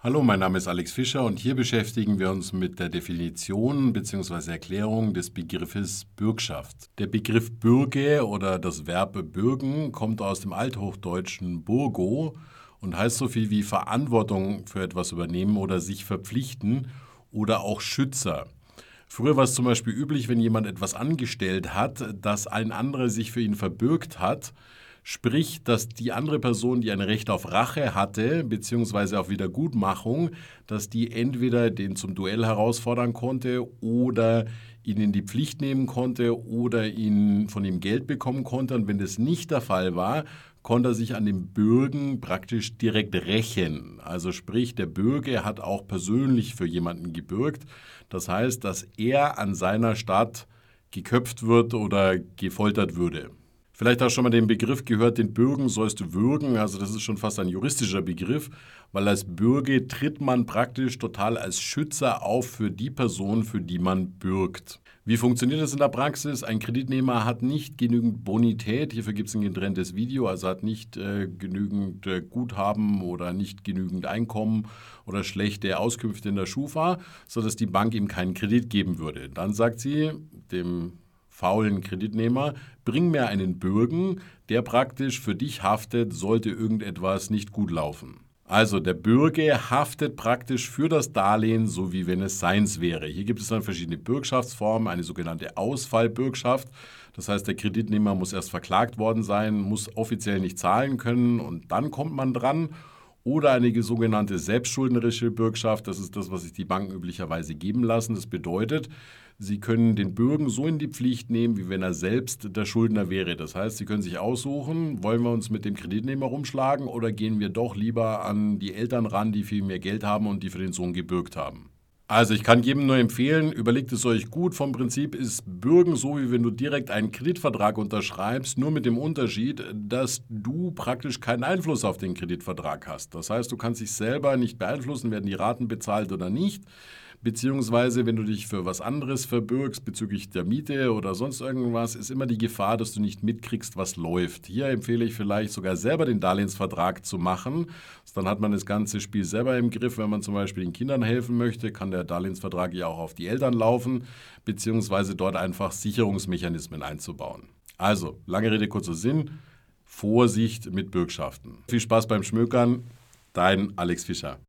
Hallo, mein Name ist Alex Fischer und hier beschäftigen wir uns mit der Definition bzw. Erklärung des Begriffes Bürgschaft. Der Begriff Bürge oder das Verb bürgen kommt aus dem althochdeutschen burgo und heißt so viel wie Verantwortung für etwas übernehmen oder sich verpflichten oder auch Schützer. Früher war es zum Beispiel üblich, wenn jemand etwas angestellt hat, dass ein anderer sich für ihn verbürgt hat. Sprich, dass die andere Person, die ein Recht auf Rache hatte, beziehungsweise auf Wiedergutmachung, dass die entweder den zum Duell herausfordern konnte oder ihn in die Pflicht nehmen konnte oder von ihm Geld bekommen konnte. Und wenn das nicht der Fall war, konnte er sich an dem Bürgen praktisch direkt rächen. Also sprich, der Bürger hat auch persönlich für jemanden gebürgt. Das heißt, dass er an seiner Stadt geköpft wird oder gefoltert würde. Vielleicht hast du schon mal den Begriff gehört, den Bürgen sollst du würgen. Also das ist schon fast ein juristischer Begriff, weil als Bürge tritt man praktisch total als Schützer auf für die Person, für die man bürgt. Wie funktioniert das in der Praxis? Ein Kreditnehmer hat nicht genügend Bonität, hierfür gibt es ein getrenntes Video, also hat nicht genügend Guthaben oder nicht genügend Einkommen oder schlechte Auskünfte in der Schufa, sodass die Bank ihm keinen Kredit geben würde. Dann sagt sie dem faulen Kreditnehmer, bring mir einen Bürgen, der praktisch für dich haftet, sollte irgendetwas nicht gut laufen. Also der Bürger haftet praktisch für das Darlehen, so wie wenn es seins wäre. Hier gibt es dann verschiedene Bürgschaftsformen, eine sogenannte Ausfallbürgschaft. Das heißt, der Kreditnehmer muss erst verklagt worden sein, muss offiziell nicht zahlen können und dann kommt man dran. Oder eine sogenannte selbstschuldnerische Bürgschaft, das ist das, was sich die Banken üblicherweise geben lassen. Das bedeutet, sie können den Bürgen so in die Pflicht nehmen, wie wenn er selbst der Schuldner wäre. Das heißt, sie können sich aussuchen, wollen wir uns mit dem Kreditnehmer rumschlagen oder gehen wir doch lieber an die Eltern ran, die viel mehr Geld haben und die für den Sohn gebürgt haben. Also ich kann jedem nur empfehlen, überlegt es euch gut. Vom Prinzip ist Bürgen so, wie wenn du direkt einen Kreditvertrag unterschreibst, nur mit dem Unterschied, dass du praktisch keinen Einfluss auf den Kreditvertrag hast. Das heißt, du kannst dich selber nicht beeinflussen, werden die Raten bezahlt oder nicht. Beziehungsweise, wenn du dich für was anderes verbürgst, bezüglich der Miete oder sonst irgendwas, ist immer die Gefahr, dass du nicht mitkriegst, was läuft. Hier empfehle ich vielleicht sogar selber den Darlehensvertrag zu machen. Dann hat man das ganze Spiel selber im Griff. Wenn man zum Beispiel den Kindern helfen möchte, kann der Darlehensvertrag ja auch auf die Eltern laufen, beziehungsweise dort einfach Sicherungsmechanismen einzubauen. Also, lange Rede, kurzer Sinn, Vorsicht mit Bürgschaften. Viel Spaß beim Schmökern, dein Alex Fischer.